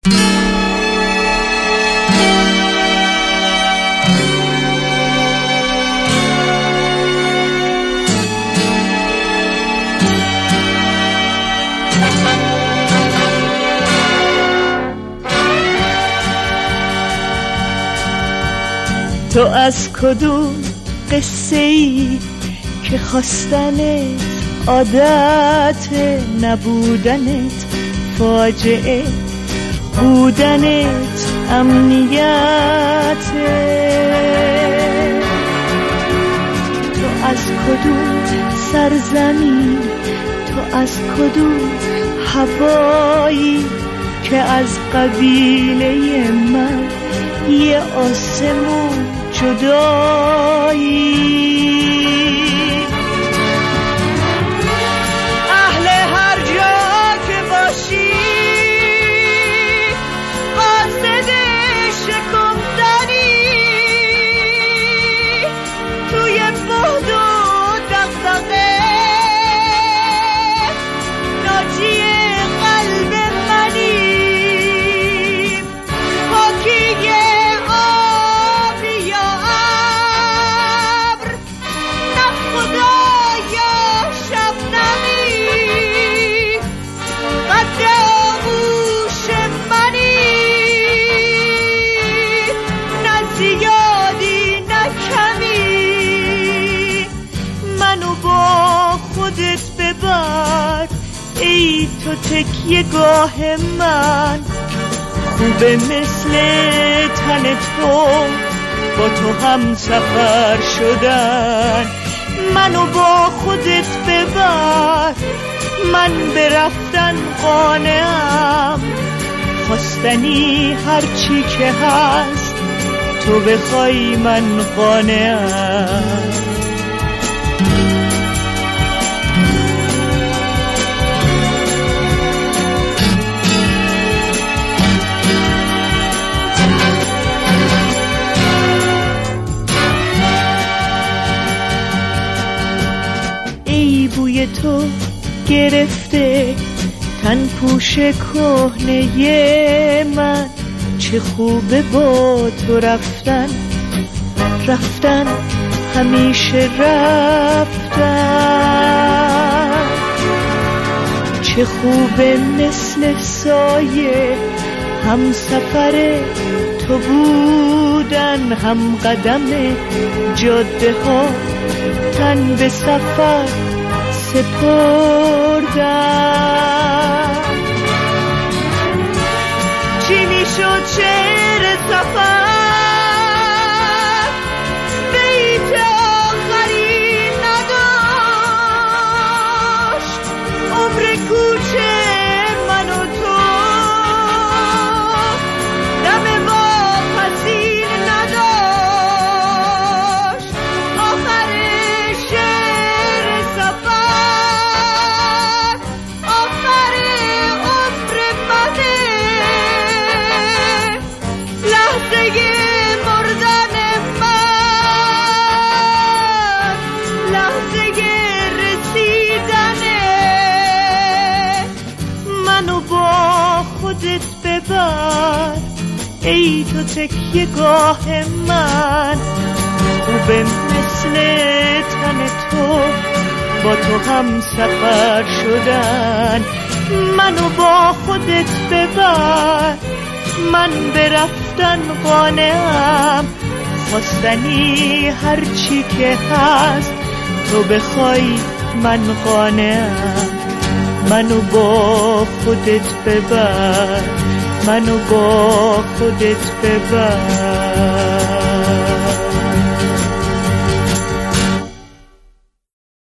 تو از کدوم قصه ای که خواستنت عادت، نبودنت فاجعه، بودنت امنیته؟ تو از کدوم سرزمین، تو از کدوم هوایی که از قبیله من یه آسمون جدایی؟ اهل هر جا که باشی قاصد شکفتنی، توی بهد و دغدغه ناجی قلب منی. پاکی ای تو تکیه گاه من، خوبه مثل تن تو با تو هم سفر شدن. منو با خودت ببر، من به رفتن قانعم، خواستنی هرچی که هست تو بخوای من قانعم. بوی تو گرفته تن پوش کهنه من، چه خوبه با تو رفتن، رفتن همیشه رفتن. چه خوبه مثل سایه هم سفر تو بودن، هم قدم جاده ها تن به سفر سپردم. چی میشد شعر سفر بیت آخری نداشت، عمر کوچه من و تو دم واپسین نداشت. آخر شعر سفر آخر عمر منه، لحظه مردن من، لحظه رسیدنه. منو با خودت ببر، ای تو تکیه گاه من، خوبه مثل تن تو با تو هم سفر شدن. منو با خودت ببر، من به رفتن قانعم، خواستنی هرچی که هست تو بخوای من قانعم. منو با خودت ببر، منو با خودت ببر.